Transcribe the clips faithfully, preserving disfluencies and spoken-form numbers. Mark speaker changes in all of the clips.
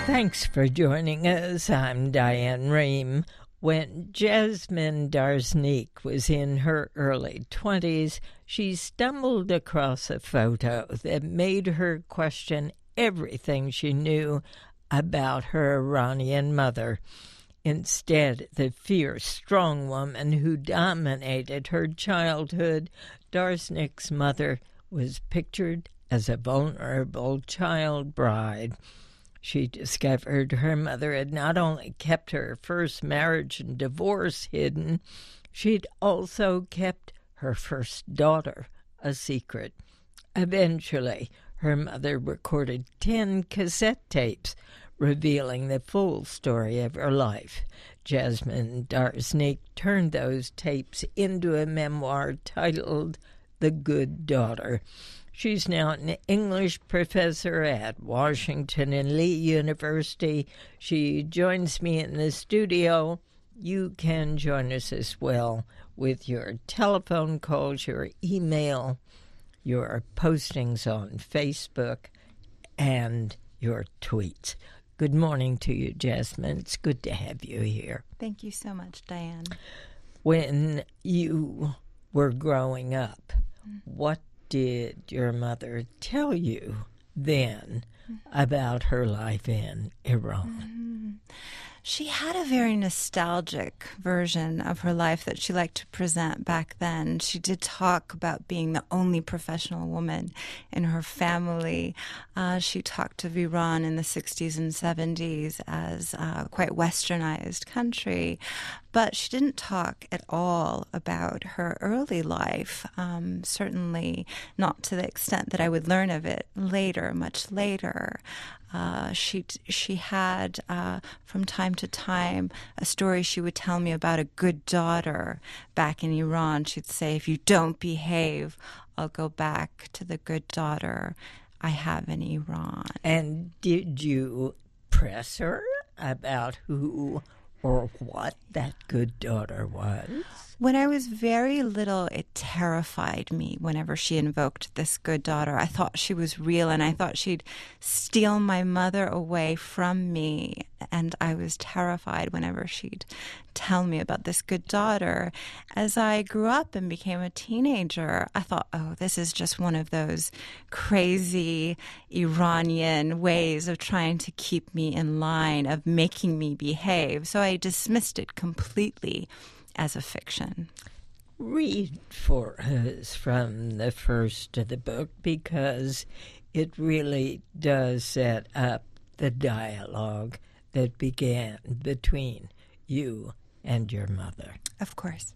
Speaker 1: Thanks for joining us. I'm Diane Rehm. When Jasmine Darznik was in her early twenties, she stumbled across a photo that made her question everything she knew about her Iranian mother. Instead, the fierce, strong woman who dominated her childhood, Darznik's mother was pictured as a vulnerable child bride. She discovered her mother had not only kept her first marriage and divorce hidden, she'd also kept her first daughter a secret. Eventually, her mother recorded ten cassette tapes revealing the full story of her life. Jasmine Darznik turned those tapes into a memoir titled The Good Daughter. She's now an English professor at Washington and Lee University. She joins me in the studio. You can join us as well with your telephone calls, your email, your postings on Facebook, and your tweets. Good morning to you, Jasmine. It's good to have you here.
Speaker 2: Thank you so much, Diane.
Speaker 1: When you were growing up, mm-hmm. what did your mother tell you then mm-hmm. about her life in Iran?
Speaker 2: Mm-hmm. She had a very nostalgic version of her life that she liked to present back then. She did talk about being the only professional woman in her family. Uh, she talked of Iran in the sixties and seventies as a quite westernized country. But she didn't talk at all about her early life, um, certainly not to the extent that I would learn of it later, much later. Uh, she she had, uh, from time to time, a story she would tell me about a good daughter back in Iran. She'd say, if you don't behave, I'll go back to the good daughter I have in Iran.
Speaker 1: And did you press her about who or what that good daughter was?
Speaker 2: When I was very little, it terrified me whenever she invoked this good daughter. I thought she was real, and I thought she'd steal my mother away from me. And I was terrified whenever she'd tell me about this good daughter. As I grew up and became a teenager, I thought, oh, this is just one of those crazy Iranian ways of trying to keep me in line, of making me behave. So I dismissed it completely as a fiction.
Speaker 1: Read for us from the first of the book, because it really does set up the dialogue that began between you and your mother.
Speaker 2: Of course.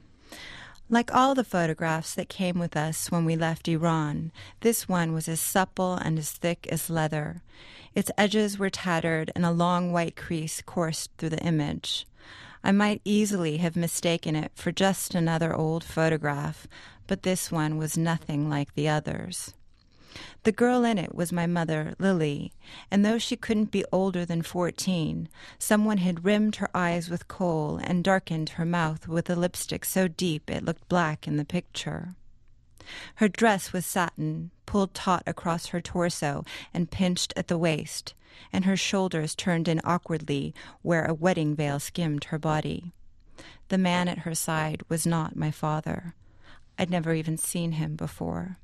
Speaker 2: Like all the photographs that came with us when we left Iran, this one was as supple and as thick as leather. Its edges were tattered, and a long white crease coursed through the image. I might easily have mistaken it for just another old photograph, but this one was nothing like the others. The girl in it was my mother, Lily, and though she couldn't be older than fourteen, someone had rimmed her eyes with kohl and darkened her mouth with a lipstick so deep it looked black in the picture. Her dress was satin, pulled taut across her torso and pinched at the waist, and her shoulders turned in awkwardly where a wedding veil skimmed her body. The man at her side was not my father. I'd never even seen him before.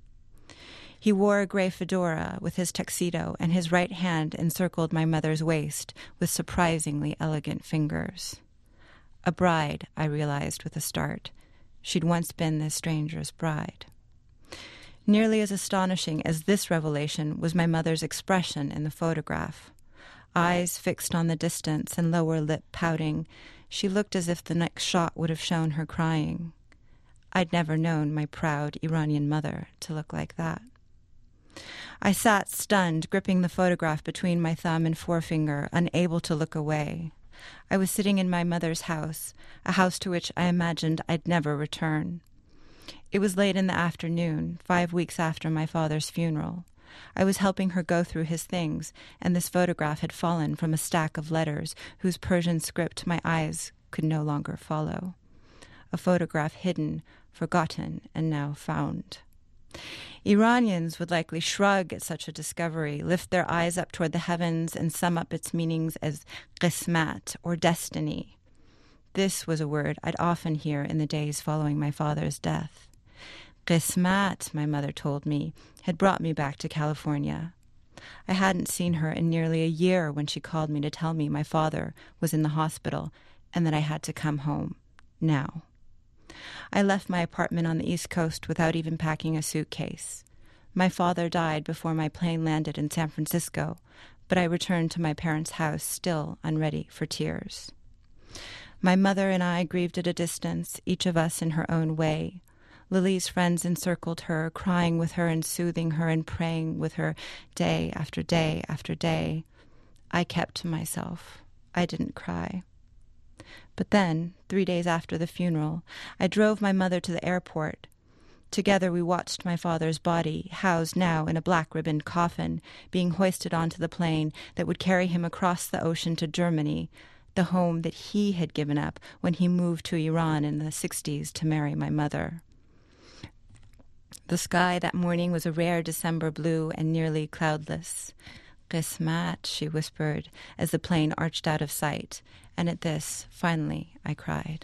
Speaker 2: He wore a gray fedora with his tuxedo, and his right hand encircled my mother's waist with surprisingly elegant fingers. A bride, I realized with a start. She'd once been this stranger's bride. Nearly as astonishing as this revelation was my mother's expression in the photograph. Eyes fixed on the distance and lower lip pouting, she looked as if the next shot would have shown her crying. I'd never known my proud Iranian mother to look like that. I sat stunned, gripping the photograph between my thumb and forefinger, unable to look away. I was sitting in my mother's house, a house to which I imagined I'd never return. It was late in the afternoon, five weeks after my father's funeral. I was helping her go through his things, and this photograph had fallen from a stack of letters whose Persian script my eyes could no longer follow. A photograph hidden, forgotten, and now found. Iranians would likely shrug at such a discovery, lift their eyes up toward the heavens, and sum up its meanings as qismat, or destiny. This was a word I'd often hear in the days following my father's death. Qismat, my mother told me, had brought me back to California. I hadn't seen her in nearly a year when she called me to tell me my father was in the hospital and that I had to come home, now. I left my apartment on the East Coast without even packing a suitcase. My father died before my plane landed in San Francisco, but I returned to my parents' house still unready for tears. My mother and I grieved at a distance, each of us in her own way. Lily's friends encircled her, crying with her and soothing her and praying with her day after day after day. I kept to myself. I didn't cry. But then, three days after the funeral, I drove my mother to the airport. Together we watched my father's body, housed now in a black-ribboned coffin, being hoisted onto the plane that would carry him across the ocean to Germany, the home that he had given up when he moved to Iran in the sixties to marry my mother. The sky that morning was a rare December blue and nearly cloudless. Qismat, she whispered as the plane arched out of sight, and at this, finally, I cried.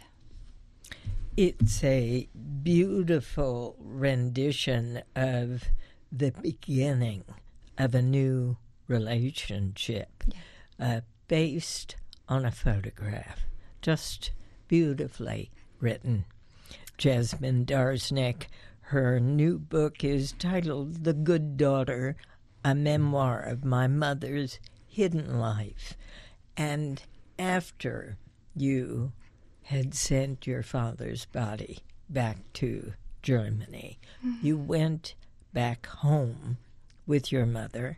Speaker 1: It's a beautiful rendition of the beginning of a new relationship, yeah. uh, based on a photograph. Just beautifully written. Jesmyn Darznik, her new book is titled The Good Daughter, a memoir of my mother's hidden life. And after you had sent your father's body back to Germany, mm-hmm. you went back home with your mother.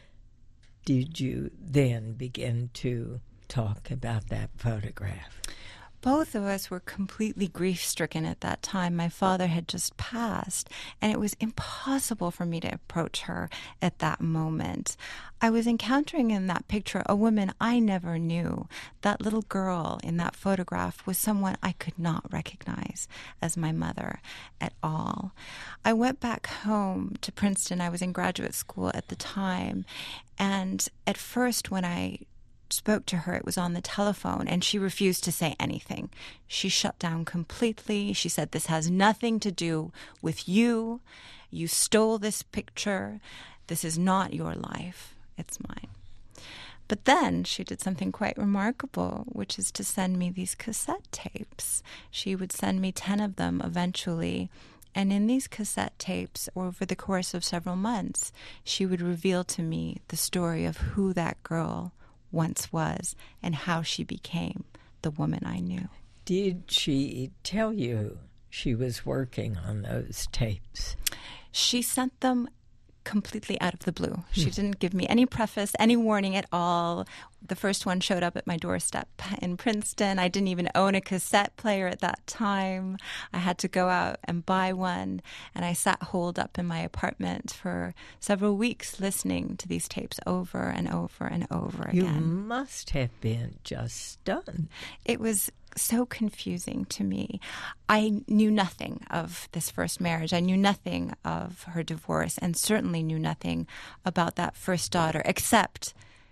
Speaker 1: Did you then begin to talk about that photograph?
Speaker 2: Both of us were completely grief-stricken at that time. My father had just passed, and it was impossible for me to approach her at that moment. I was encountering in that picture a woman I never knew. That little girl in that photograph was someone I could not recognize as my mother at all. I went back home to Princeton. I was in graduate school at the time, and at first when I spoke to her, it was on the telephone, and she refused to say anything. She shut down completely. She said, "This has nothing to do with you. You stole this picture. This is not your life. It's mine." But then she did something quite remarkable, which is to send me these cassette tapes. She would send me ten of them eventually. And in these cassette tapes, over the course of several months, she would reveal to me the story of who that girl once was and how she became the woman I knew.
Speaker 1: Did she tell you she was working on those tapes?
Speaker 2: She sent them completely out of the blue. She didn't give me any preface, any warning at all. The first one showed up at my doorstep in Princeton. I didn't even own a cassette player at that time. I had to go out and buy one, and I sat holed up in my apartment for several weeks listening to these tapes over and over and over again.
Speaker 1: You must have been just stunned.
Speaker 2: It was so confusing to me. I knew nothing of this first marriage. I knew nothing of her divorce, and certainly knew nothing about that first daughter, except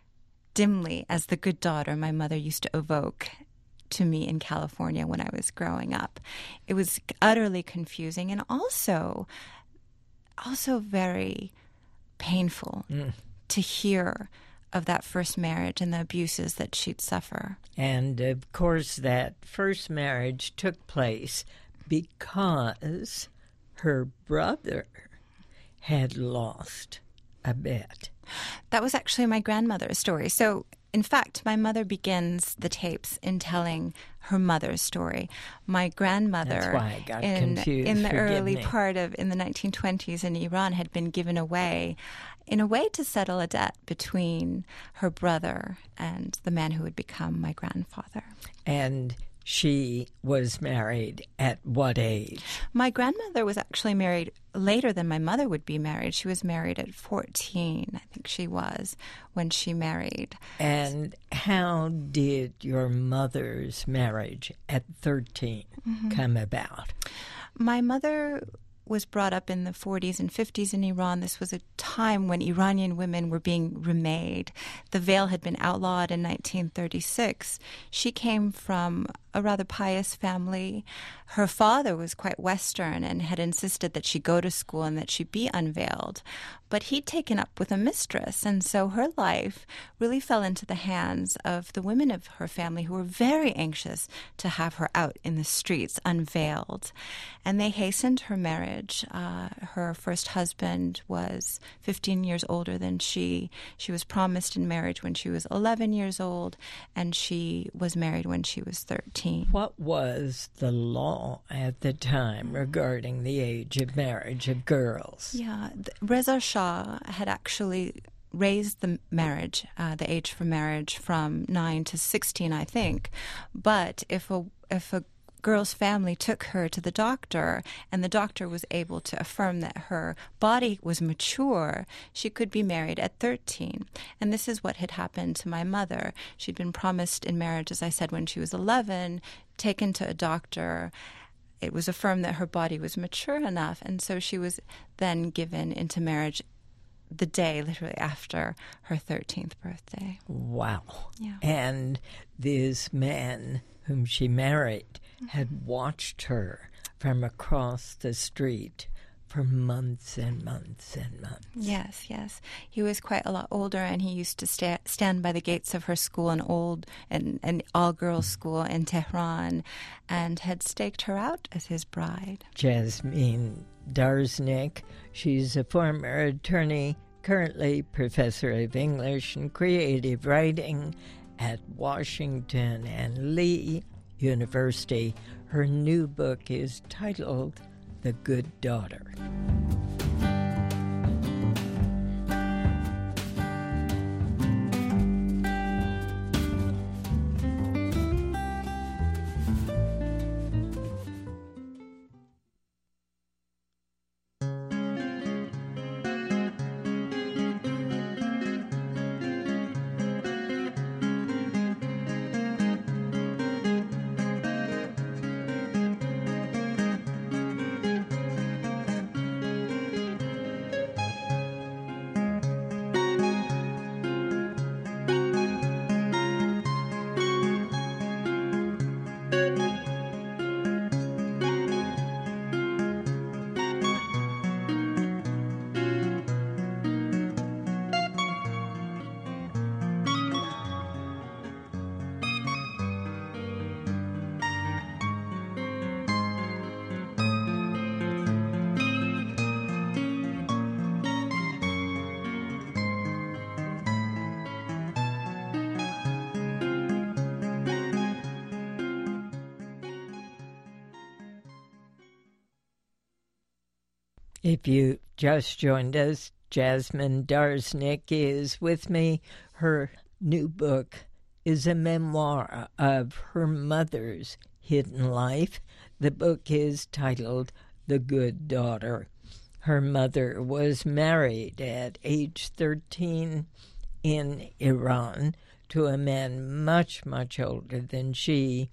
Speaker 2: dimly as the good daughter my mother used to evoke to me in California when I was growing up. It was utterly confusing and also, also very painful mm. to hear of that first marriage and the abuses that she'd suffer.
Speaker 1: And, of course, that first marriage took place because her brother had lost a bet.
Speaker 2: That was actually my grandmother's story. So, in fact, my mother begins the tapes in telling her mother's story. My grandmother,
Speaker 1: That's why I got
Speaker 2: in,
Speaker 1: confused.
Speaker 2: in the
Speaker 1: Forgive
Speaker 2: early
Speaker 1: me.
Speaker 2: part of, in the nineteen twenties in Iran, had been given away in a way to settle a debt between her brother and the man who would become my grandfather.
Speaker 1: And she was married at what age?
Speaker 2: My grandmother was actually married later than my mother would be married. She was married at fourteen, I think she was, when she married.
Speaker 1: And how did your mother's marriage at thirteen mm-hmm. come about?
Speaker 2: My mother was brought up in the forties and fifties in Iran. This was a time when Iranian women were being remade. The veil had been outlawed in nineteen thirty-six. She came from a rather pious family. Her father was quite Western and had insisted that she go to school and that she be unveiled. But he'd taken up with a mistress, and so her life really fell into the hands of the women of her family who were very anxious to have her out in the streets unveiled. And they hastened her marriage. Uh, her first husband was fifteen years older than she. She was promised in marriage when she was eleven years old, and she was married when she was thirteen.
Speaker 1: What was the law at the time regarding the age of marriage of girls?
Speaker 2: Yeah, Reza Shah had actually raised the marriage, uh, the age for marriage from nine to sixteen, I think. But if a if a girl's family took her to the doctor and the doctor was able to affirm that her body was mature, she could be married at thirteen. And this is what had happened to my mother. She'd been promised in marriage, as I said, when she was eleven, taken to a doctor. It was affirmed that her body was mature enough, and so she was then given into marriage the day literally after her thirteenth birthday.
Speaker 1: Wow.
Speaker 2: Yeah.
Speaker 1: And this man whom she married had watched her from across the street for months and months and months.
Speaker 2: Yes, yes. He was quite a lot older, and he used to sta- stand by the gates of her school, an old and an all-girls school in Tehran, and had staked her out as his bride.
Speaker 1: Jasmine Darznik, she's a former attorney, currently professor of English and creative writing at Washington and Lee University. Her new book is titled The Good Daughter. If you just joined us, Jasmine Darznik is with me. Her new book is a memoir of her mother's hidden life. The book is titled The Good Daughter. Her mother was married at age thirteen in Iran to a man much, much older than she.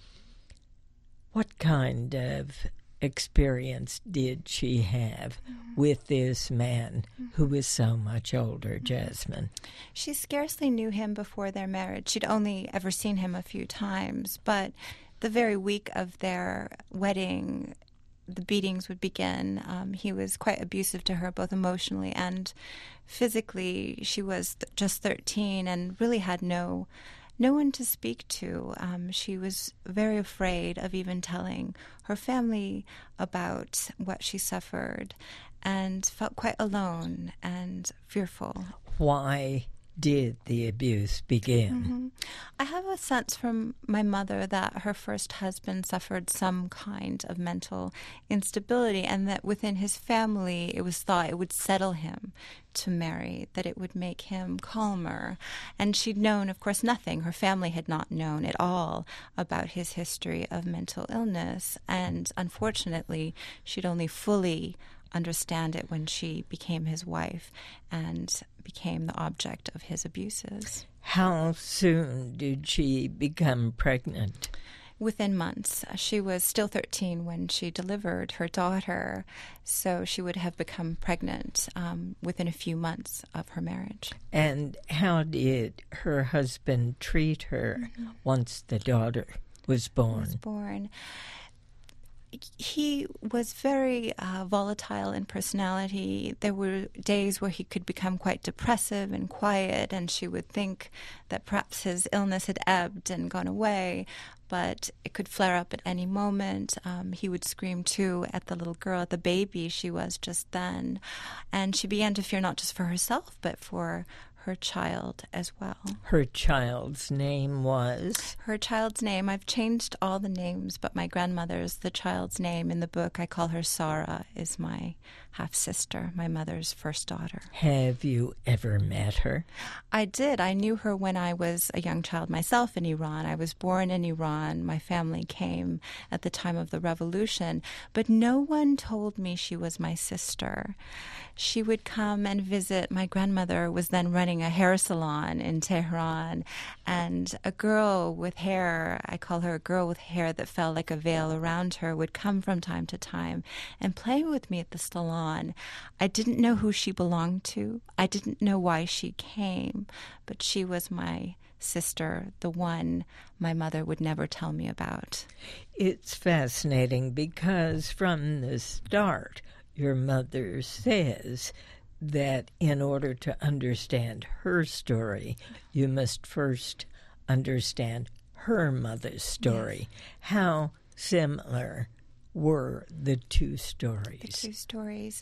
Speaker 1: What kind of experience did she have mm-hmm. with this man mm-hmm. who was so much older, Jasmine?
Speaker 2: She scarcely knew him before their marriage. She'd only ever seen him a few times, but the very week of their wedding, the beatings would begin. Um, he was quite abusive to her, both emotionally and physically. She was th- just thirteen and really had no no one to speak to. Um, she was very afraid of even telling her family about what she suffered and felt quite alone and fearful.
Speaker 1: Why did the abuse begin?
Speaker 2: Mm-hmm. I have a sense from my mother that her first husband suffered some kind of mental instability, and that within his family it was thought it would settle him to marry, that it would make him calmer. And she'd known, of course, nothing. Her family had not known at all about his history of mental illness, and unfortunately she'd only fully understand it when she became his wife and became the object of his abuses.
Speaker 1: How soon did she become pregnant?
Speaker 2: Within months. She was still thirteen when she delivered her daughter, so she would have become pregnant um, within a few months of her marriage.
Speaker 1: And how did her husband treat her mm-hmm. once the daughter was born?
Speaker 2: Was born. He was very uh, volatile in personality. There were days where he could become quite depressive and quiet, and she would think that perhaps his illness had ebbed and gone away, but it could flare up at any moment. Um, he would scream, too, at the little girl, the baby she was just then. And she began to fear not just for herself, but for her child as well.
Speaker 1: Her child's name was?
Speaker 2: Her child's name, I've changed all the names, but my grandmother's, the child's name in the book, I call her Sarah, is my half-sister, my mother's first daughter.
Speaker 1: Have you ever met her?
Speaker 2: I did. I knew her when I was a young child myself in Iran. I was born in Iran. My family came at the time of the revolution, but no one told me she was my sister. She would come and visit. My grandmother was then running a hair salon in Tehran, and a girl with hair, I call her a girl with hair that fell like a veil around her, would come from time to time and play with me at the salon. I didn't know who she belonged to. I didn't know why she came, but she was my sister, the one my mother would never tell me about.
Speaker 1: It's fascinating because from the start, your mother says that in order to understand her story, you must first understand her mother's story. Yes. How similar were the two stories?
Speaker 2: The two stories.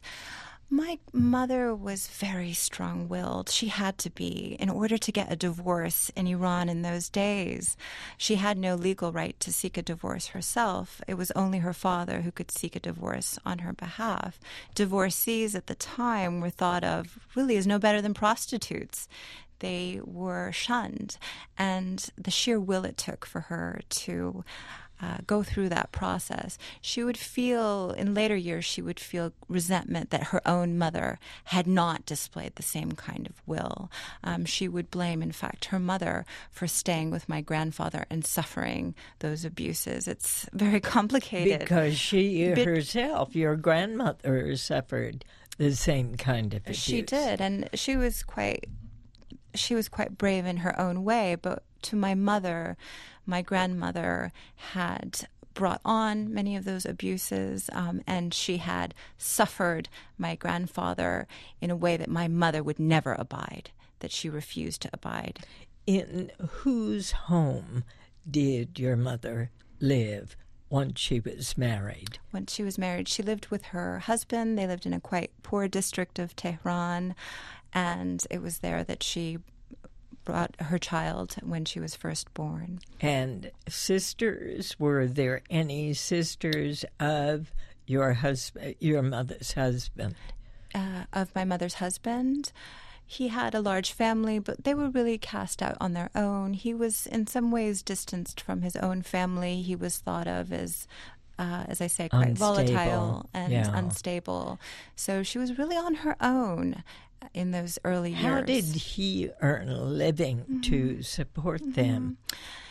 Speaker 2: My mother was very strong-willed. She had to be. In order to get a divorce in Iran in those days, she had no legal right to seek a divorce herself. It was only her father who could seek a divorce on her behalf. Divorcees at the time were thought of really as no better than prostitutes. They were shunned, and the sheer will it took for her to Uh, go through that process. She would feel, in later years, she would feel resentment that her own mother had not displayed the same kind of will. Um, she would blame, in fact, her mother for staying with my grandfather and suffering those abuses. It's very complicated.
Speaker 1: Because she
Speaker 2: But,
Speaker 1: herself, your grandmother, suffered the same kind of abuse.
Speaker 2: She did, and she was quite, she was quite brave in her own way, but to my mother, my grandmother had brought on many of those abuses, um, and she had suffered my grandfather in a way that my mother would never abide, that she refused to abide.
Speaker 1: In whose home did your mother live once she was married?
Speaker 2: Once she was married, she lived with her husband. They lived in a quite poor district of Tehran, and it was there that she brought her child when she was first born.
Speaker 1: And sisters, were there any sisters of your husband, your mother's husband?
Speaker 2: Uh, of my mother's husband? He had a large family, but they were really cast out on their own. He was in some ways distanced from his own family. He was thought of as Uh, as I say, quite unstable. volatile and yeah. unstable. So she was really on her own in those early years.
Speaker 1: How did he earn a living mm-hmm. to support mm-hmm. them?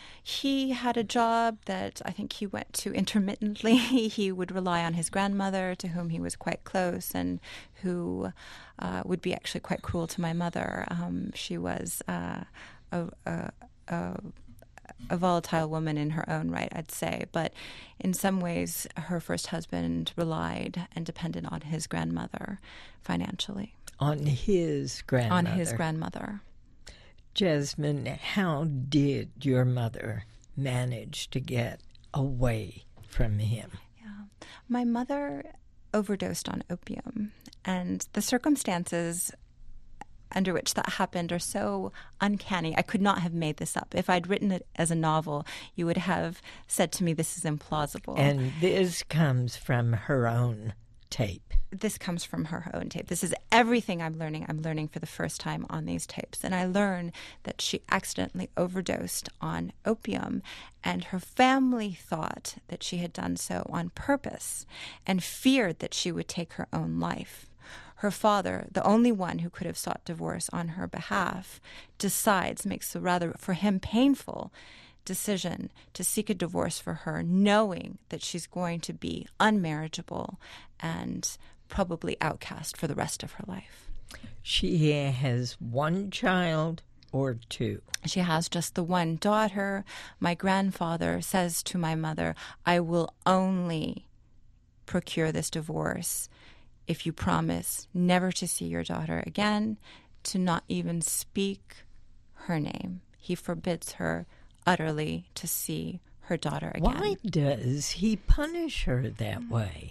Speaker 2: He had a job that I think he went to intermittently. He would rely on his grandmother, to whom he was quite close, and who uh, would be actually quite cruel to my mother. Um, she was uh, a, a, a a volatile woman in her own right, I'd say. But in some ways, her first husband relied and depended on his grandmother financially.
Speaker 1: On his grandmother?
Speaker 2: On his grandmother.
Speaker 1: Jasmine, how did your mother manage to get away from him?
Speaker 2: Yeah. My mother overdosed on opium, and the circumstances under which that happened are so uncanny. I could not have made this up. If I'd written it as a novel, you would have said to me, this is implausible.
Speaker 1: And this comes from her own tape.
Speaker 2: This comes from her own tape. This is everything I'm learning. I'm learning for the first time on these tapes. And I learn that she accidentally overdosed on opium, and her family thought that she had done so on purpose and feared that she would take her own life. Her father, the only one who could have sought divorce on her behalf, decides, makes the rather for him painful decision to seek a divorce for her, knowing that she's going to be unmarriageable and probably outcast for the rest of her life.
Speaker 1: She has one child or two?
Speaker 2: She has just the one daughter. My grandfather says to my mother, I will only procure this divorce if you promise never to see your daughter again, to not even speak her name. He forbids her utterly to see her daughter again.
Speaker 1: Why does he punish her that way?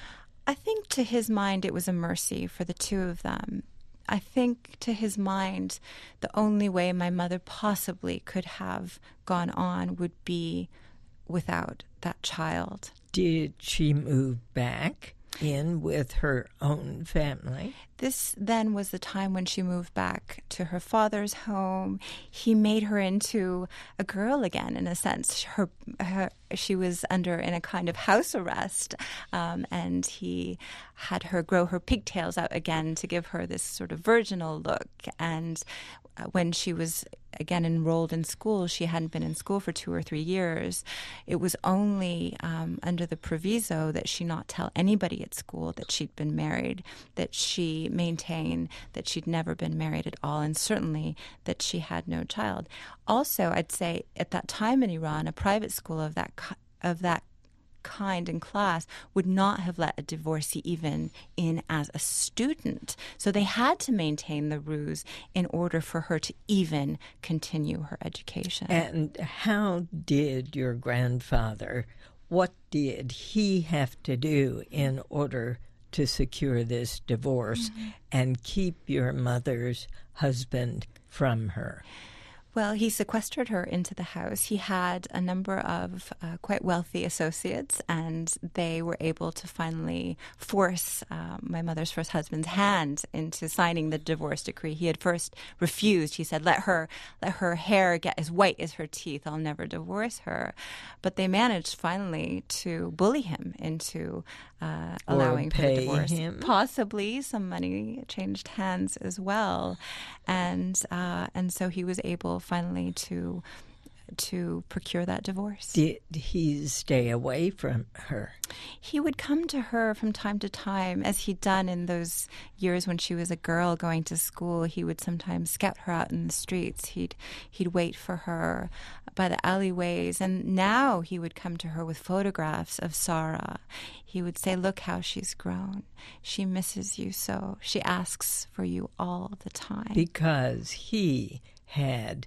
Speaker 2: I think to his mind it was a mercy for the two of them. I think to his mind the only way my mother possibly could have gone on would be without that child.
Speaker 1: Did she move back in with her own family?
Speaker 2: This then was the time when she moved back to her father's home. He made her into a girl again, in a sense. Her, her she was under in a kind of house arrest, um, and he had her grow her pigtails out again to give her this sort of virginal look. And when she was again enrolled in school, she hadn't been in school for two or three years. It was only um, under the proviso that she not tell anybody at school that she'd been married, that she maintain that she'd never been married at all, and certainly that she had no child. Also, I'd say at that time in Iran, a private school of that of that kind and class would not have let a divorcee even in as a student. So they had to maintain the ruse in order for her to even continue her education.
Speaker 1: And how did your grandfather, what did he have to do in order to secure this divorce mm-hmm. and keep your mother's husband from her?
Speaker 2: Well, he sequestered her into the house. He had a number of uh, quite wealthy associates, and they were able to finally force uh, my mother's first husband's hand into signing the divorce decree. He had first refused. He said, let her let her hair get as white as her teeth. I'll never divorce her. But they managed finally to bully him into uh, allowing for the divorce.
Speaker 1: Him.
Speaker 2: Possibly some money changed hands as well. And, uh, and so he was able finally to to procure that divorce.
Speaker 1: Did he stay away from her?
Speaker 2: He would come to her from time to time, as he'd done in those years when she was a girl going to school. He would sometimes scout her out in the streets. He'd he'd wait for her by the alleyways, and now he would come to her with photographs of Sarah. He would say, look how she's grown. She misses you so. She asks for you all the time.
Speaker 1: Because he had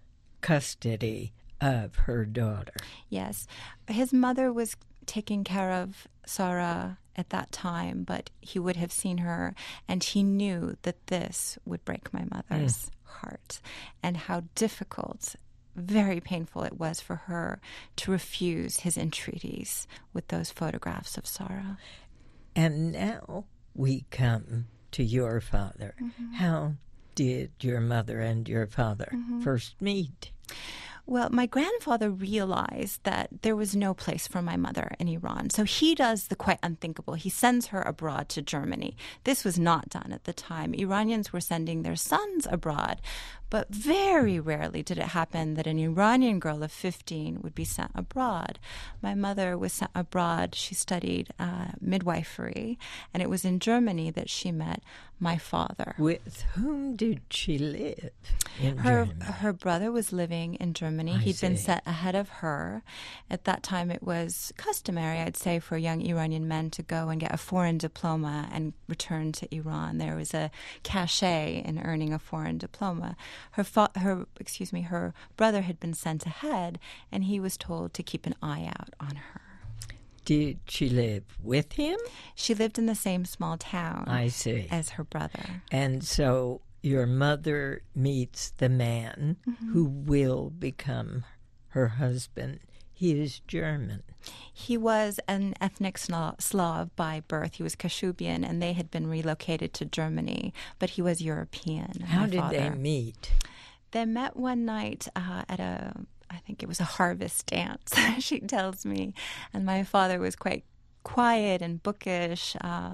Speaker 1: custody of her daughter.
Speaker 2: Yes. His mother was taking care of Sarah at that time, but he would have seen her, and he knew that this would break my mother's mm. heart, and how difficult, very painful it was for her to refuse his entreaties with those photographs of Sarah.
Speaker 1: And now we come to your father. Mm-hmm. How did your mother and your father mm-hmm. first meet?
Speaker 2: Well, my grandfather realized that there was no place for my mother in Iran. So he does the quite unthinkable. He sends her abroad to Germany. This was not done at the time. Iranians were sending their sons abroad. But very rarely did it happen that an Iranian girl of fifteen would be sent abroad. My mother was sent abroad. She studied uh, midwifery, and it was in Germany that she met my father.
Speaker 1: With whom did she live in
Speaker 2: her,
Speaker 1: Germany?
Speaker 2: Her brother was living in Germany.
Speaker 1: I
Speaker 2: He'd
Speaker 1: see.
Speaker 2: been set ahead of her. At that time, it was customary, I'd say, for young Iranian men to go and get a foreign diploma and return to Iran. There was a cachet in earning a foreign diploma. Her, fa- her, excuse me, her brother had been sent ahead, and he was told to keep an eye out on her.
Speaker 1: Did she live with him?
Speaker 2: She lived in the same small town
Speaker 1: I see.
Speaker 2: as her brother.
Speaker 1: And so your mother meets the man mm-hmm. who will become her husband. He is German.
Speaker 2: He was an ethnic Slav by birth. He was Kashubian, and they had been relocated to Germany, but he was European.
Speaker 1: How did
Speaker 2: father.
Speaker 1: they meet?
Speaker 2: They met one night uh, at a, I think it was a harvest dance, she tells me, and my father was quite quiet and bookish, uh,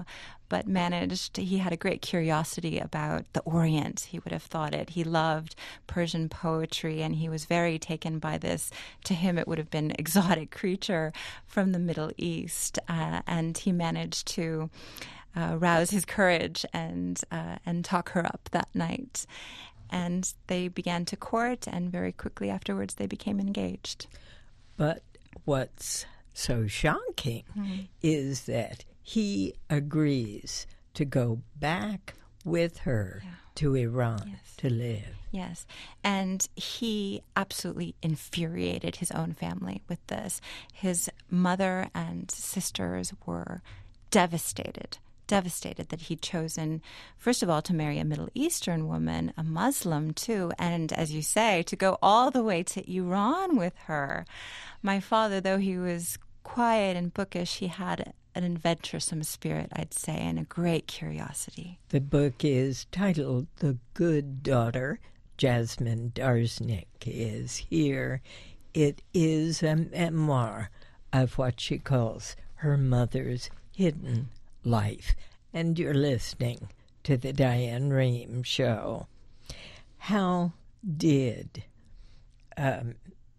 Speaker 2: but managed, he had a great curiosity about the Orient, he would have thought it. He loved Persian poetry, and he was very taken by this, to him it would have been exotic creature from the Middle East. Uh, and he managed to uh, rouse his courage and uh, and talk her up that night. And they began to court, and very quickly afterwards they became engaged.
Speaker 1: But what's so shocking mm-hmm. is that he agrees to go back with her yeah. to Iran yes. to live.
Speaker 2: Yes, and he absolutely infuriated his own family with this. His mother and sisters were devastated. devastated that he'd chosen, first of all, to marry a Middle Eastern woman, a Muslim too, and, as you say, to go all the way to Iran with her. My father, though he was quiet and bookish, he had an adventuresome spirit, I'd say, and a great curiosity.
Speaker 1: The book is titled The Good Daughter. Jasmine Darznik is here. It is a memoir of what she calls her mother's hidden life. And you're listening to the Diane Rehm Show. How did um,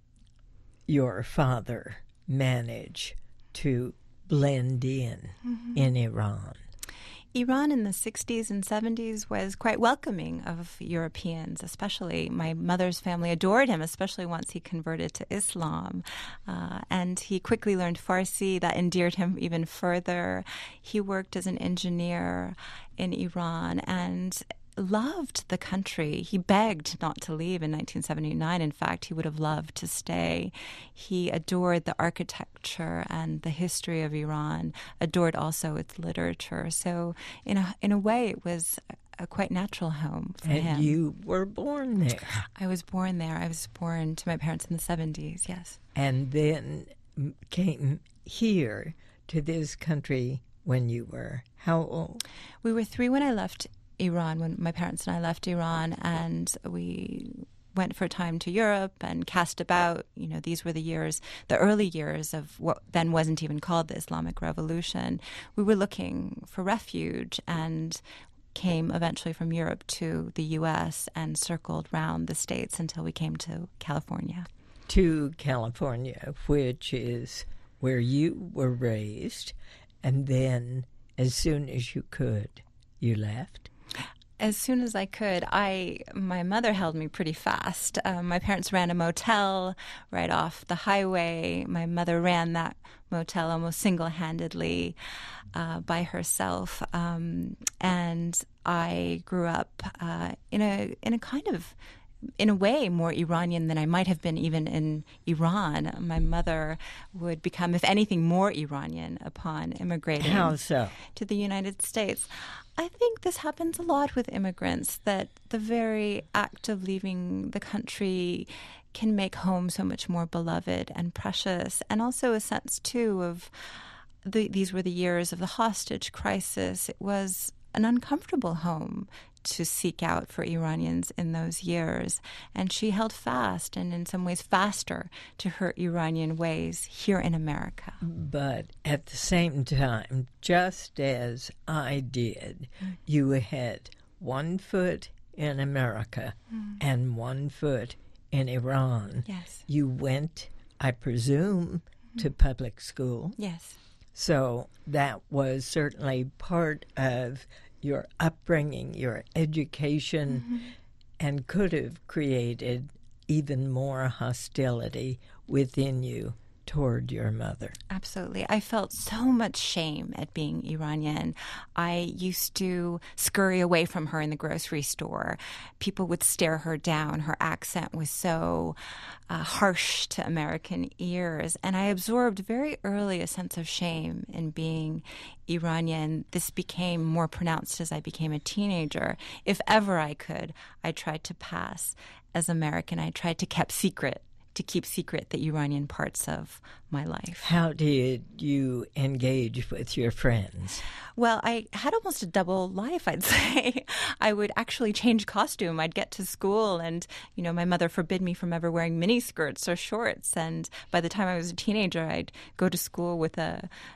Speaker 1: your father manage to blend in mm-hmm. in Iran?
Speaker 2: Iran in the sixties and seventies was quite welcoming of Europeans, especially my mother's family adored him, especially once he converted to Islam. Uh, and he quickly learned Farsi. That endeared him even further. He worked as an engineer in Iran and loved the country. He begged not to leave in nineteen seventy-nine. In fact, he would have loved to stay. He adored the architecture and the history of Iran, adored also its literature. So in a, in a way, it was a quite natural home for
Speaker 1: and
Speaker 2: him.
Speaker 1: And you were born there.
Speaker 2: I was born there. I was born to my parents in the seventies, yes.
Speaker 1: And then came here to this country when you were how old?
Speaker 2: We were three when I left Iran, when my parents and I left Iran, and we went for a time to Europe and cast about. You know, these were the years, the early years of what then wasn't even called the Islamic Revolution. We were looking for refuge and came eventually from Europe to the U S and circled round the States until we came to California.
Speaker 1: To California, which is where you were raised, and then as soon as you could, you left?
Speaker 2: As soon as I could. I my mother held me pretty fast. Um, my parents ran a motel right off the highway. My mother ran that motel almost single-handedly uh, by herself, um, and I grew up uh, in a in a kind of in a way, more Iranian than I might have been even in Iran. My mother would become, if anything, more Iranian upon immigrating
Speaker 1: How so?
Speaker 2: to the United States. I think this happens a lot with immigrants, that the very act of leaving the country can make home so much more beloved and precious, and also a sense, too, of the, these were the years of the hostage crisis. It was an uncomfortable home to seek out for Iranians in those years. And she held fast, and in some ways faster, to her Iranian ways here in America.
Speaker 1: But at the same time, just as I did, mm. you had one foot in America mm. and one foot in Iran.
Speaker 2: Yes.
Speaker 1: You went, I presume, mm. to public school.
Speaker 2: Yes.
Speaker 1: So that was certainly part of your upbringing, your education, mm-hmm. and could have created even more hostility within you toward your mother.
Speaker 2: Absolutely. I felt so much shame at being Iranian. I used to scurry away from her in the grocery store. People would stare her down. Her accent was so uh, harsh to American ears. And I absorbed very early a sense of shame in being Iranian. This became more pronounced as I became a teenager. If ever I could, I tried to pass as American. I tried to keep secret to keep secret the Iranian parts of my life.
Speaker 1: How did you engage with your friends?
Speaker 2: Well, I had almost a double life, I'd say. I would actually change costume. I'd get to school and, you know, my mother forbid me from ever wearing mini skirts or shorts. And by the time I was a teenager, I'd go to school with a,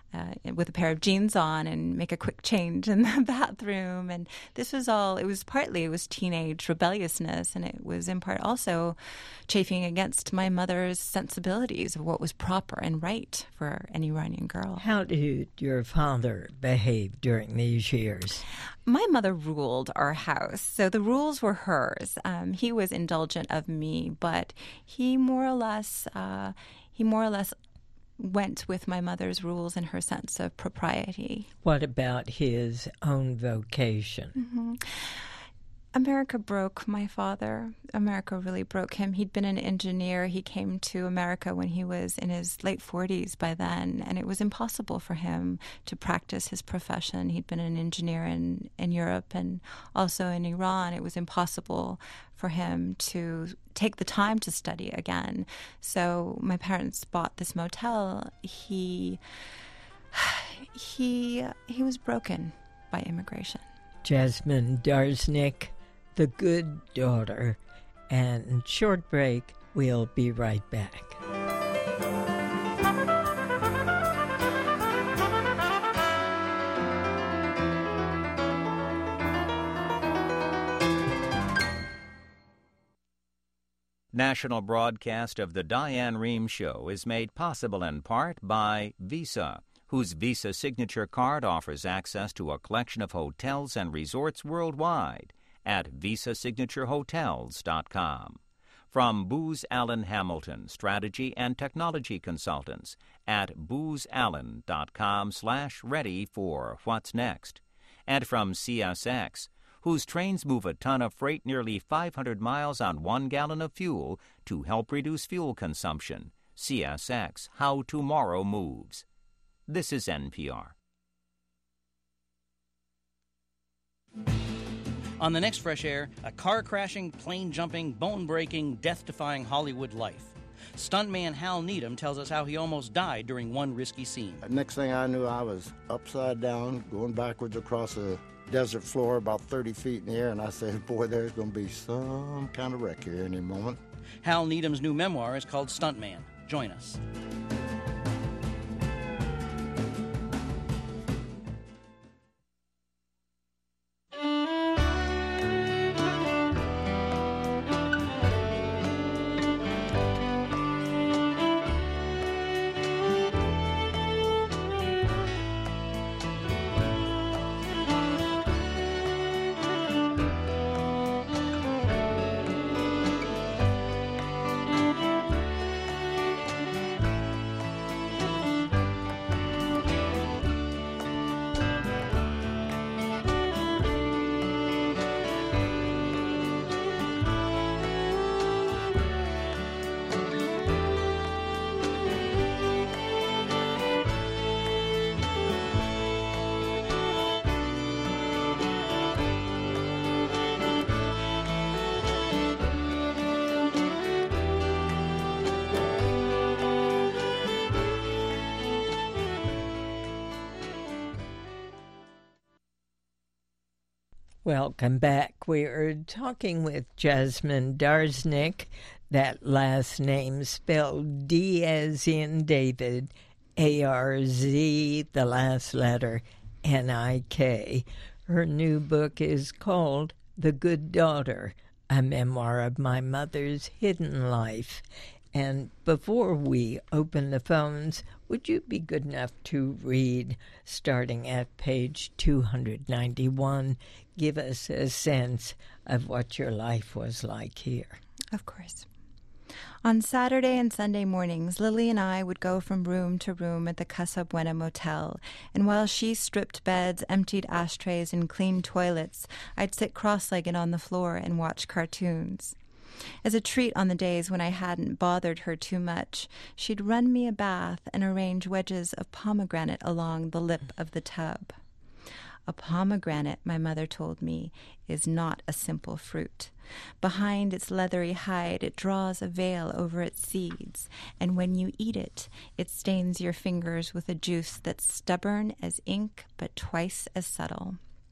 Speaker 2: uh, with a pair of jeans on and make a quick change in the bathroom. And this was all, it was partly, it was teenage rebelliousness, and it was in part also chafing against my mother's sensibilities of what was proper and right for an Iranian girl.
Speaker 1: How did your father behave during these years?
Speaker 2: My mother ruled our house, so the rules were hers. Um, he was indulgent of me, but he more or less, uh, he more or less went with my mother's rules and her sense of propriety.
Speaker 1: What about his own vocation?
Speaker 2: Mm-hmm. America broke my father. America really broke him. He'd been an engineer. He came to America when he was in his late forties by then, and it was impossible for him to practice his profession. He'd been an engineer in, in Europe and also in Iran. It was impossible for him to take the time to study again. So my parents bought this motel. He, he, he was broken by immigration.
Speaker 1: Jasmine Darznik, The Good Daughter, and short break. We'll be right back.
Speaker 3: National broadcast of the Diane Rehm Show is made possible in part by Visa, whose Visa Signature Card offers access to a collection of hotels and resorts worldwide at visa signature hotels dot com. From Booz Allen Hamilton, Strategy and Technology Consultants at booz allen dot com slash ready for what's next. And from C S X, whose trains move a ton of freight nearly five hundred miles on one gallon of fuel to help reduce fuel consumption. C S X, How Tomorrow Moves. This is N P R.
Speaker 4: On the next Fresh Air, a car-crashing, plane-jumping, bone-breaking, death-defying Hollywood life. Stuntman Hal Needham tells us how he almost died during one risky scene.
Speaker 5: Next thing I knew, I was upside down, going backwards across a desert floor about thirty feet in the air, and I said, boy, there's going to be some kind of wreck here any moment.
Speaker 4: Hal Needham's new memoir is called Stuntman. Join us.
Speaker 1: Welcome back. We're talking with Jasmine Darznik, that last name spelled D as in David, A R Z, the last letter, N I K. Her new book is called The Good Daughter, a memoir of my mother's hidden life. And before we open the phones, would you be good enough to read, starting at page two ninety-one, give us a sense of what your life was like here?
Speaker 2: Of course. On Saturday and Sunday mornings, Lily and I would go from room to room at the Casa Buena Motel, and while she stripped beds, emptied ashtrays, and cleaned toilets, I'd sit cross-legged on the floor and watch cartoons. As a treat on the days when I hadn't bothered her too much, she'd run me a bath and arrange wedges of pomegranate along the lip of the tub. A pomegranate, my mother told me, is not a simple fruit. Behind its leathery hide, it draws a veil over its seeds, and when you eat it, it stains your fingers with a juice that's stubborn as ink but twice as subtle.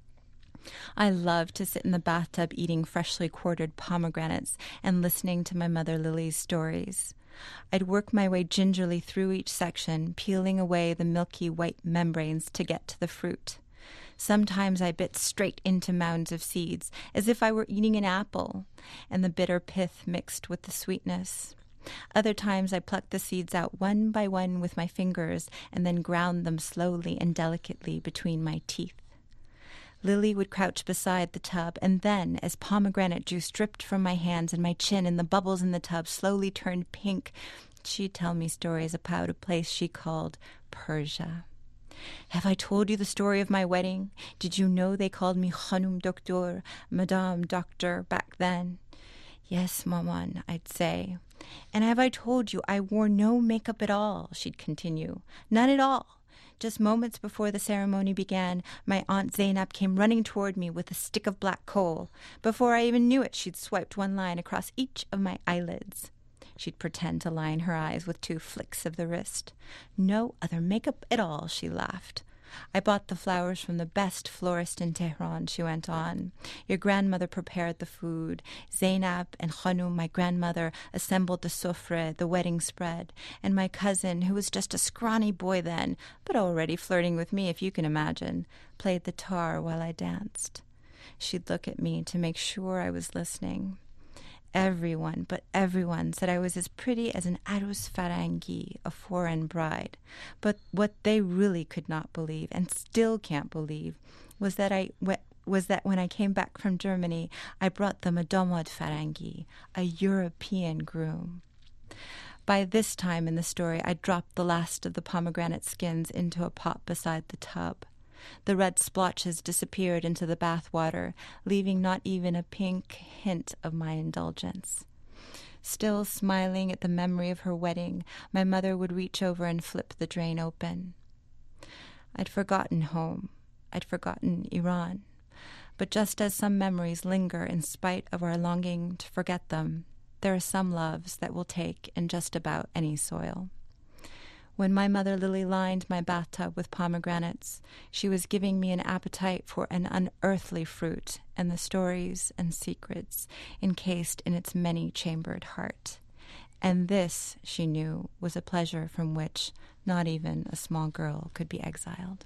Speaker 2: I loved to sit in the bathtub eating freshly quartered pomegranates and listening to my mother Lily's stories. I'd work my way gingerly through each section, peeling away the milky white membranes to get to the fruit. Sometimes I bit straight into mounds of seeds, as if I were eating an apple, and the bitter pith mixed with the sweetness. Other times I plucked the seeds out one by one with my fingers and then ground them slowly and delicately between my teeth. Lily would crouch beside the tub, and then, as pomegranate juice dripped from my hands and my chin and the bubbles in the tub slowly turned pink, she'd tell me stories about a place she called Persia. Have I told you the story of my wedding? Did you know they called me Khanum Doktor, Madame Doctor, back then? Yes, Maman, I'd say. And have I told you I wore no makeup at all, she'd continue. None at all. Just moments before the ceremony began, my Aunt Zainab came running toward me with a stick of black coal. Before I even knew it, she'd swiped one line across each of my eyelids. She'd pretend to line her eyes with two flicks of the wrist. No other makeup at all, she laughed. I bought the flowers from the best florist in Tehran, she went on. Your grandmother prepared the food. Zainab and Khanum, my grandmother, assembled the sofre, the wedding spread. And my cousin, who was just a scrawny boy then, but already flirting with me, if you can imagine, played the tar while I danced. She'd look at me to make sure I was listening. Everyone, but everyone, said I was as pretty as an Arus Farangi, a foreign bride. But what they really could not believe, and still can't believe, was that I was that when I came back from Germany, I brought them a Domod Farangi, a European groom. By this time in the story, I dropped the last of the pomegranate skins into a pot beside the tub. The red splotches disappeared into the bath water, leaving not even a pink hint of my indulgence. Still smiling at the memory of her wedding, my mother would reach over and flip the drain open. I'd forgotten home. I'd forgotten Iran. But just as some memories linger in spite of our longing to forget them, there are some loves that will take in just about any soil. When my mother Lily lined my bathtub with pomegranates, she was giving me an appetite for an unearthly fruit and the stories and secrets encased in its many-chambered heart. And this, she knew, was a pleasure from which not even a small girl could be exiled.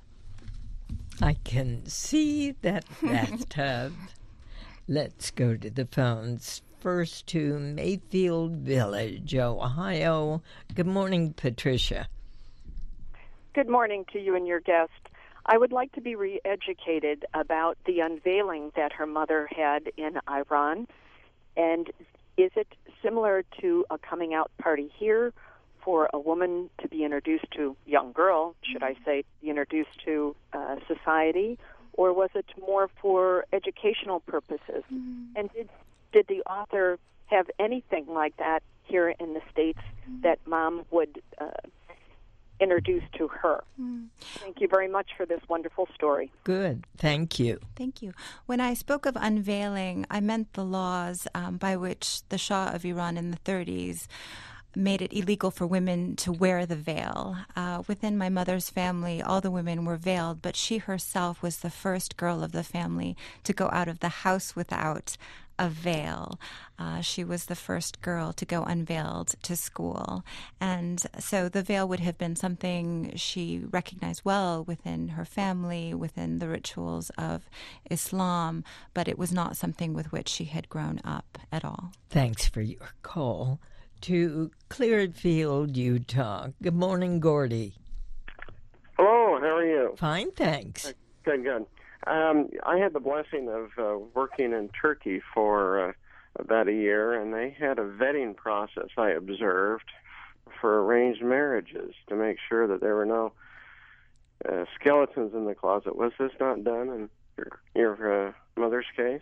Speaker 1: I can see that bathtub. Let's go to the phones. First to Mayfield Village, Ohio. Good morning, Patricia.
Speaker 6: Good morning to you and your guest. I would like to be re-educated about the unveiling that her mother had in Iran. And is it similar to a coming out party here for a woman to be introduced to, young girl, should I say, be introduced to uh, society? Or was it more for educational purposes? Mm-hmm. And did, did the author have anything like that here in the States mm-hmm. that Mom would uh, introduced to her. Mm. Thank you very much for this wonderful story.
Speaker 1: Good. Thank you.
Speaker 2: Thank you. When I spoke of unveiling, I meant the laws um, by which the Shah of Iran in the thirties made it illegal for women to wear the veil. Uh, within my mother's family, all the women were veiled, but she herself was the first girl of the family to go out of the house without a veil. Uh, she was the first girl to go unveiled to school. And so the veil would have been something she recognized well within her family, within the rituals of Islam, but it was not something with which she had grown up at all.
Speaker 1: Thanks for your call. To Clearfield, Utah. Good morning, Gordy.
Speaker 7: Hello, how are you?
Speaker 1: Fine, thanks.
Speaker 7: Good, good. Um, I had the blessing of uh, working in Turkey for uh, about a year, and they had a vetting process I observed for arranged marriages to make sure that there were no uh, skeletons in the closet. Was this not done in your, your uh, mother's case?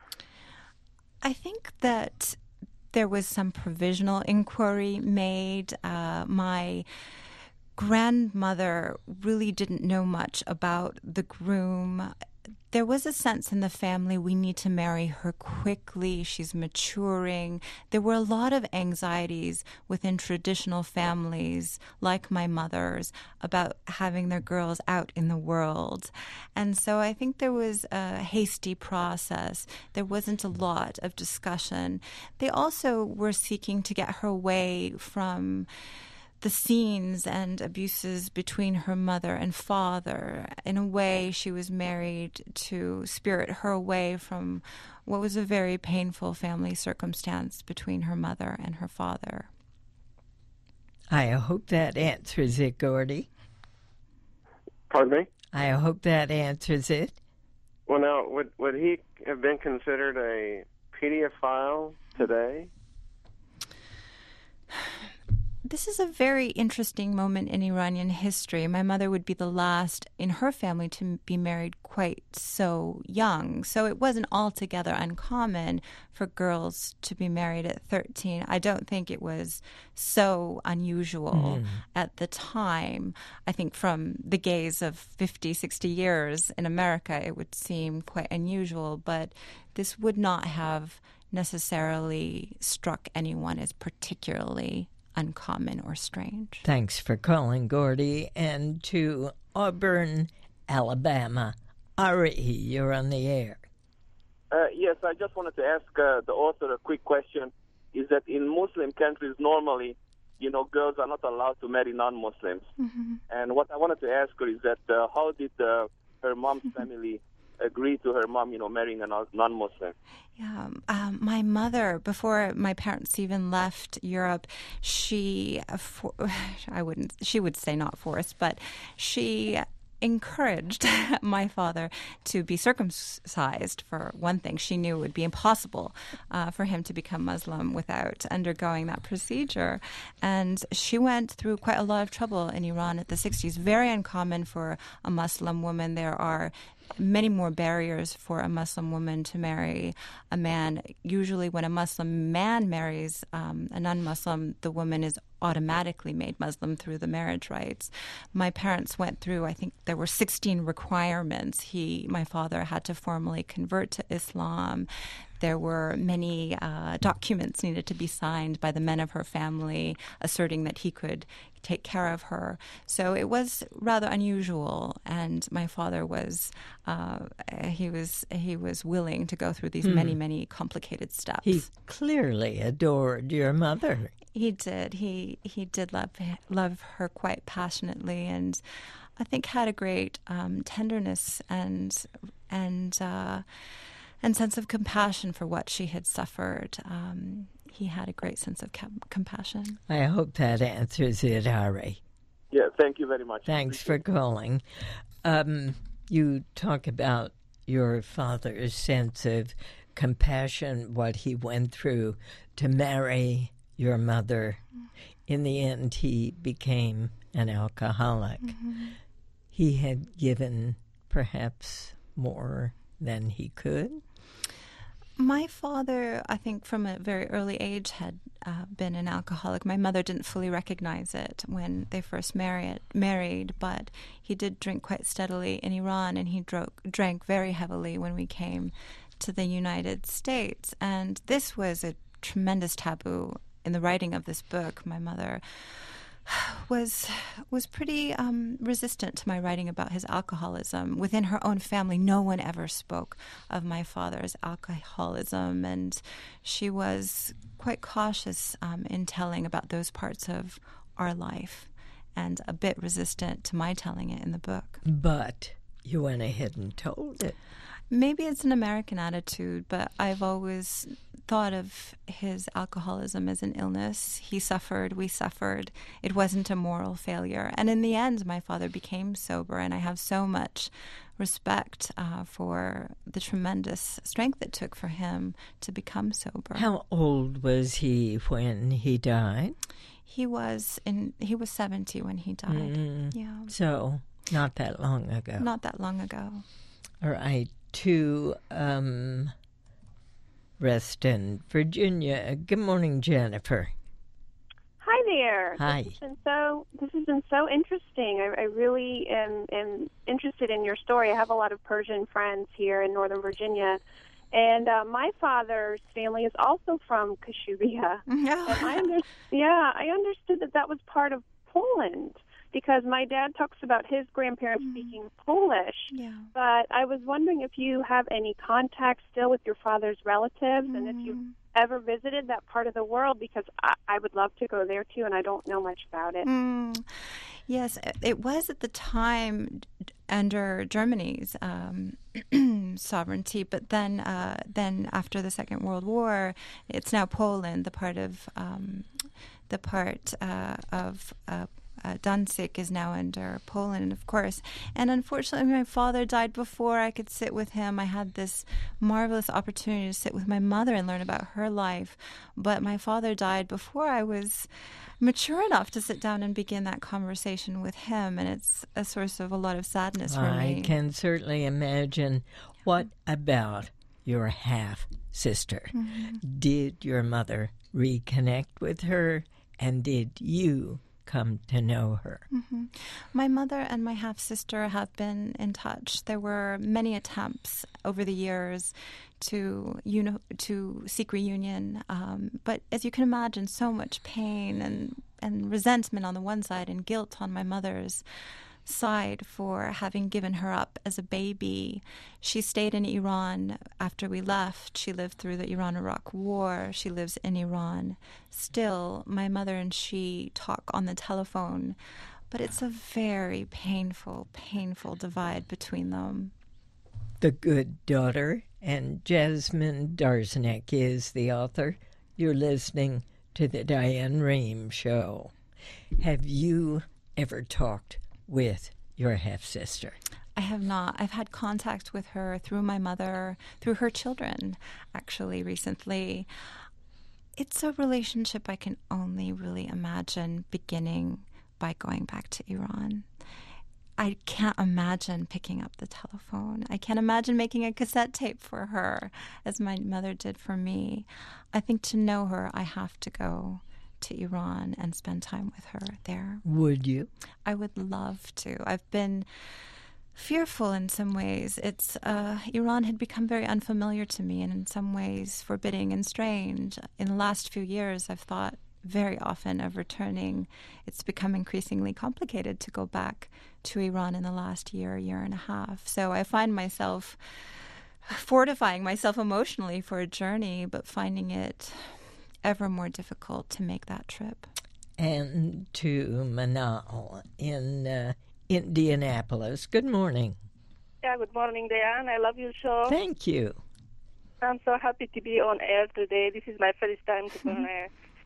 Speaker 2: I think that there was some provisional inquiry made. Uh, my grandmother really didn't know much about the groom. there was a sense in the family, we need to marry her quickly. She's maturing. There were a lot of anxieties within traditional families, like my mother's, about having their girls out in the world. And so I think there was a hasty process. There wasn't a lot of discussion. They also were seeking to get her away from the scenes and abuses between her mother and father. In a way, she was married to spirit her away from what was a very painful family circumstance between her mother and her father.
Speaker 1: I hope that answers it, Gordy.
Speaker 7: Pardon me?
Speaker 1: I hope that answers it.
Speaker 7: Well, now, would, would he have been considered a pedophile today?
Speaker 2: This is a very interesting moment in Iranian history. My mother would be the last in her family to be married quite so young. So it wasn't altogether uncommon for girls to be married at thirteen. I don't think it was so unusual mm. at the time. I think from the gaze of fifty, sixty years in America, it would seem quite unusual. But this would not have necessarily struck anyone as particularly uncommon or strange.
Speaker 1: Thanks for calling, Gordy. And to Auburn, Alabama. Ari, you're on the air.
Speaker 8: Uh, yes, I just wanted to ask uh, the author a quick question. Is that in Muslim countries, normally, you know, girls are not allowed to marry non-Muslims. Mm-hmm. And what I wanted to ask her is that uh, how did uh, her mom's mm-hmm. family agree to her mom, you know, marrying a non-Muslim?
Speaker 2: Yeah, um, my mother, before my parents even left Europe, she, uh, for, I wouldn't, she would say not forced, but she encouraged my father to be circumcised. For one thing, she knew it would be impossible uh, for him to become Muslim without undergoing that procedure. And she went through quite a lot of trouble in Iran at the sixties. Very uncommon for a Muslim woman. There are many more barriers for a Muslim woman to marry a man. Usually when a Muslim man marries um, a non-Muslim, the woman is automatically made Muslim through the marriage rites. My parents went through, I think there were sixteen requirements. He, my father, had to formally convert to Islam. There were many uh, documents needed to be signed by the men of her family asserting that he could take care of her. So it was rather unusual, and my father was uh, he was he was willing to go through these hmm. many, many complicated steps.
Speaker 1: He clearly adored your mother.
Speaker 2: He did. He he did love love her quite passionately, and I think had a great um, tenderness and and uh, and sense of compassion for what she had suffered. Um, he had a great sense of com- compassion.
Speaker 1: I hope that answers it, Ari.
Speaker 8: Yeah, thank you very much.
Speaker 1: Thanks for calling. Um, you talk about your father's sense of compassion, what he went through to marry your mother. In the end, he became an alcoholic. Mm-hmm. He had given perhaps more than he could.
Speaker 2: My father, I think from a very early age, had uh, been an alcoholic. My mother didn't fully recognize it when they first married, married, but he did drink quite steadily in Iran, and he dro- drank very heavily when we came to the United States. And this was a tremendous taboo. In the writing of this book, my mother was was pretty um, resistant to my writing about his alcoholism. Within her own family, no one ever spoke of my father's alcoholism, and she was quite cautious um, in telling about those parts of our life, and a bit resistant to my telling it in the book.
Speaker 1: But you went ahead and told it.
Speaker 2: Maybe it's an American attitude, but I've always thought of his alcoholism as an illness. He suffered, we suffered. It wasn't a moral failure. And in the end, my father became sober, and I have so much respect uh, for the tremendous strength it took for him to become sober.
Speaker 1: How old was he when he died?
Speaker 2: He was in. He was seventy when he died. Mm. Yeah.
Speaker 1: So not that long ago.
Speaker 2: Not that long ago.
Speaker 1: All right. To um, Reston, Virginia. Good morning, Jennifer.
Speaker 9: Hi there.
Speaker 1: Hi.
Speaker 9: This has been so, this has been so interesting. I, I really am, am interested in your story. I have a lot of Persian friends here in Northern Virginia. And uh, my father's family is also from Kashubia.
Speaker 2: No.
Speaker 9: And I under- yeah, I understood that that was part of Poland because my dad talks about his grandparents mm. speaking Polish.
Speaker 2: Yeah.
Speaker 9: But I was wondering if you have any contact still with your father's relatives mm. and if you've ever visited that part of the world because I, I would love to go there too and I don't know much about it.
Speaker 2: Mm. Yes, it was at the time under Germany's um, sovereignty, but then, uh, then after the Second World War, it's now Poland. The part of um, the part uh, of uh, uh, Danzig is now under Poland, of course. And unfortunately, my father died before I could sit with him. I had this marvelous opportunity to sit with my mother and learn about her life, but my father died before I was mature enough to sit down and begin that conversation with him, and it's a source of a lot of sadness for
Speaker 1: I
Speaker 2: me.
Speaker 1: I can certainly imagine. What about your half-sister? Mm-hmm. Did your mother reconnect with her, and did you come to know her?
Speaker 2: Mm-hmm. My mother and my half-sister have been in touch. There were many attempts over the years to you know to seek reunion, um, but as you can imagine, so much pain and and resentment on the one side and guilt on my mother's side for having given her up as a baby. She stayed in Iran after we left. She lived through the Iran-Iraq War. She lives in Iran. Still, my mother and she talk on the telephone, but it's a very painful, painful divide between them.
Speaker 1: The Good Daughter, and Jasmine Darznik is the author. You're listening to the Diane Rehm Show. Have you ever talked with your half-sister?
Speaker 2: I have not. I've had contact with her through my mother, through her children, actually, recently. It's a relationship I can only really imagine beginning by going back to Iran. I can't imagine picking up the telephone. I can't imagine making a cassette tape for her, as my mother did for me. I think to know her, I have to go to Iran and spend time with her there.
Speaker 1: Would you?
Speaker 2: I would love to. I've been fearful in some ways. It's uh, Iran had become very unfamiliar to me and in some ways forbidding and strange. In the last few years, I've thought very often of returning. It's become increasingly complicated to go back to Iran in the last year, year and a half. So I find myself fortifying myself emotionally for a journey, but finding it ever more difficult to make that trip.
Speaker 1: And to Manal in uh, Indianapolis. Good morning.
Speaker 10: Yeah, good morning, Diane. I love your show.
Speaker 1: Thank you.
Speaker 10: I'm so happy to be on air today. This is my first time to be on air.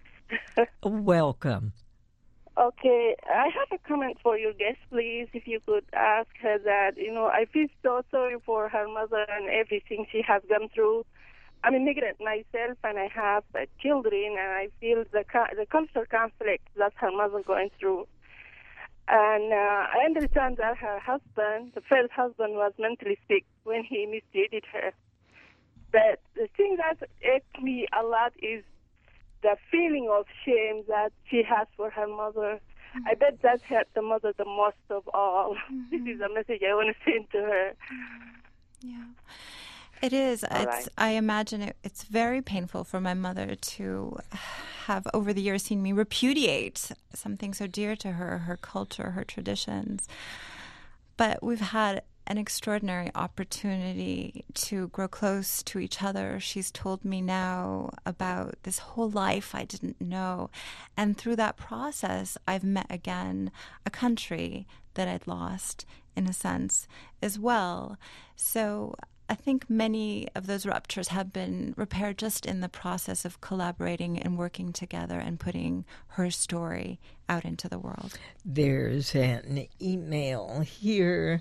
Speaker 1: Welcome.
Speaker 10: Okay, I have a comment for your guest, please. If you could ask her that, you know, I feel so sorry for her mother and everything she has gone through. I'm an immigrant myself, and I have uh, children, and I feel the the cultural conflict that her mother going through. And uh, I understand that her husband, the first husband, was mentally sick when he mistreated her. But the thing that irked me a lot is the feeling of shame that she has for her mother. Mm-hmm. I bet that hurt the mother the most of all. Mm-hmm. This is a message I want to send to her.
Speaker 2: Yeah. It is.
Speaker 10: All
Speaker 2: it's,
Speaker 10: right.
Speaker 2: I imagine it, it's very painful for my mother to have, over the years, seen me repudiate something so dear to her, her culture, her traditions. But we've had an extraordinary opportunity to grow close to each other. She's told me now about this whole life I didn't know. And through that process, I've met again a country that I'd lost, in a sense, as well. So I think many of those ruptures have been repaired just in the process of collaborating and working together and putting her story out into the world.
Speaker 1: There's an email here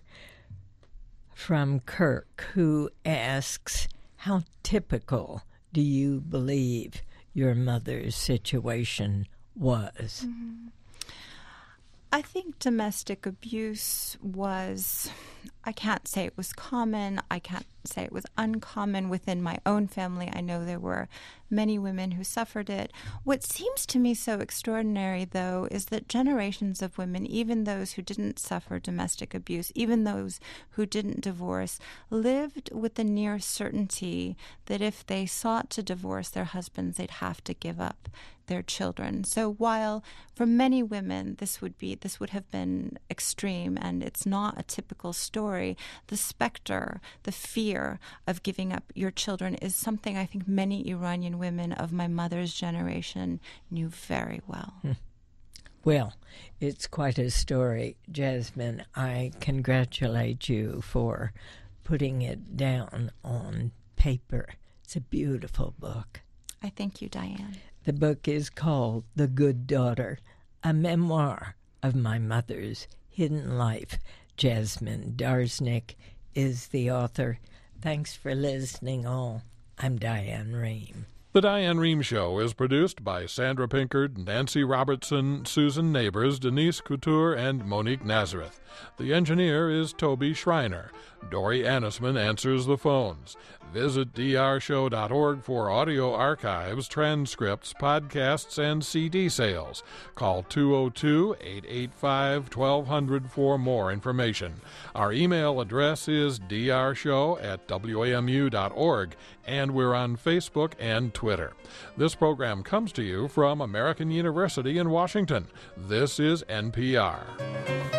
Speaker 1: from Kirk who asks, how typical do you believe your mother's situation was?
Speaker 2: Mm-hmm. I think domestic abuse was, I can't say it was common. I can't say it was uncommon within my own family. I know there were many women who suffered it. What seems to me so extraordinary, though, is that generations of women, even those who didn't suffer domestic abuse, even those who didn't divorce, lived with the near certainty that if they sought to divorce their husbands, they'd have to give up their children. So while for many women this would be this would have been extreme and it's not a typical story, the specter, the fear of giving up your children is something I think many Iranian women of my mother's generation knew very well.
Speaker 1: Hmm. Well, it's quite a story, Jasmine. I congratulate you for putting it down on paper. It's a beautiful book.
Speaker 2: I thank you, Diane.
Speaker 1: The book is called The Good Daughter, a memoir of my mother's hidden life. Jasmine Darznik is the author. Thanks for listening all. I'm Diane Rehm.
Speaker 11: The Diane Rehm Show is produced by Sandra Pinkard, Nancy Robertson, Susan Neighbors, Denise Couture, and Monique Nazareth. The engineer is Toby Schreiner. Dory Annisman answers the phones. Visit d r show dot org for audio archives, transcripts, podcasts, and C D sales. Call two oh two, eight eight five, twelve hundred for more information. Our email address is d r show at w a m u dot org, and we're on Facebook and Twitter. This program comes to you from American University in Washington. This is N P R.